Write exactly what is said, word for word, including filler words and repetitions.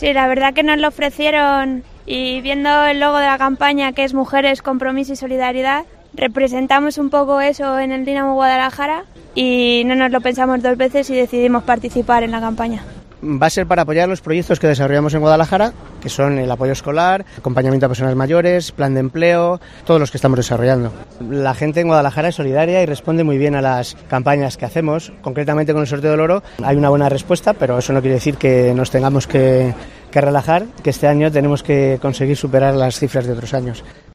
Sí, la verdad que nos lo ofrecieron y viendo el logo de la campaña, que es Mujeres, Compromiso y Solidaridad, representamos un poco eso en el Dinamo Guadalajara y no nos lo pensamos dos veces y decidimos participar en la campaña. Va a ser para apoyar los proyectos que desarrollamos en Guadalajara, que son el apoyo escolar, acompañamiento a personas mayores, plan de empleo, todos los que estamos desarrollando. La gente en Guadalajara es solidaria y responde muy bien a las campañas que hacemos. Concretamente con el sorteo del oro hay una buena respuesta, pero eso no quiere decir que nos tengamos que, que relajar, que este año tenemos que conseguir superar las cifras de otros años.